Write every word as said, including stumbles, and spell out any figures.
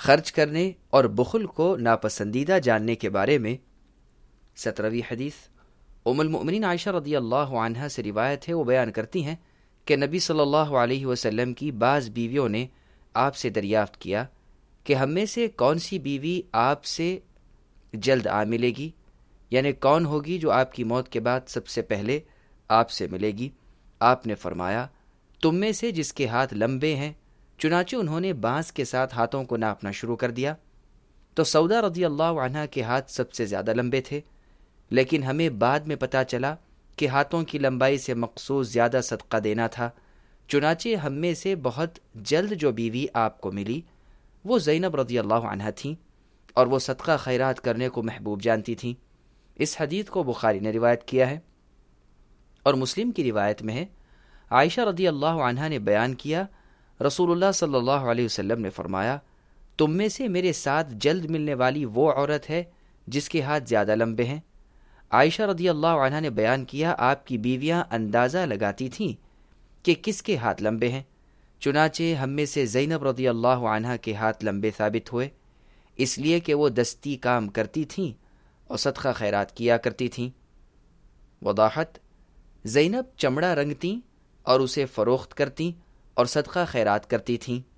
خرچ کرنے اور بخل کو ناپسندیدہ جاننے کے بارے میں۔ سترویں حدیث ام المؤمنین عائشہ رضی اللہ عنہا سے روایت ہے، وہ بیان کرتی ہیں کہ نبی صلی اللہ علیہ وسلم کی بعض بیویوں نے آپ سے دریافت کیا کہ ہم میں سے کون سی بیوی آپ سے جلد آ ملے گی، یعنی کون ہوگی جو آپ کی موت کے بعد سب سے پہلے آپ سے ملے گی؟ آپ نے فرمایا، تم میں سے جس کے ہاتھ لمبے ہیں۔ چنانچہ انہوں نے بانس کے ساتھ ہاتھوں کو ناپنا شروع کر دیا، تو سودا رضی اللہ عنہا کے ہاتھ سب سے زیادہ لمبے تھے، لیکن ہمیں بعد میں پتہ چلا کہ ہاتھوں کی لمبائی سے مقصود زیادہ صدقہ دینا تھا۔ چنانچہ ہم میں سے بہت جلد جو بیوی آپ کو ملی وہ زینب رضی اللہ عنہا تھیں، اور وہ صدقہ خیرات کرنے کو محبوب جانتی تھیں۔ اس حدیث کو بخاری نے روایت کیا ہے، اور مسلم کی روایت میں ہے، عائشہ رضی اللہ عنہا نے بیان کیا، رسول اللہ صلی اللہ علیہ وسلم نے فرمایا، تم میں سے میرے ساتھ جلد ملنے والی وہ عورت ہے جس کے ہاتھ زیادہ لمبے ہیں۔ عائشہ رضی اللہ عنہا نے بیان کیا، آپ کی بیویاں اندازہ لگاتی تھیں کہ کس کے ہاتھ لمبے ہیں، چنانچہ ہم میں سے زینب رضی اللہ عنہا کے ہاتھ لمبے ثابت ہوئے، اس لیے کہ وہ دستی کام کرتی تھیں اور صدقہ خیرات کیا کرتی تھیں۔ وضاحت: زینب چمڑا رنگتیں اور اسے فروخت کرتیں اور صدقہ خیرات کرتی تھیں۔